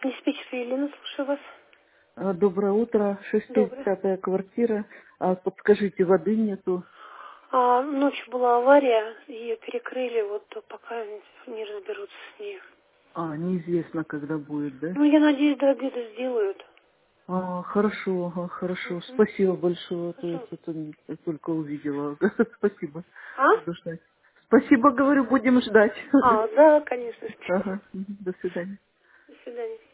Диспетчер Елена, слушаю вас. Доброе утро. Доброе. 65-я квартира. Подскажите, воды нету? Ночью была авария, ее перекрыли, вот пока не разберутся с ней. Неизвестно, когда будет, да? Ну, я надеюсь, до обеда сделают. Хорошо, хорошо. Мгм. Спасибо большое. То есть Пожалуйста. это я только увидела. Спасибо. А? Буду ждать. Спасибо, говорю, будем ждать. Да, конечно, спасибо. Ага, до свидания. До свидания.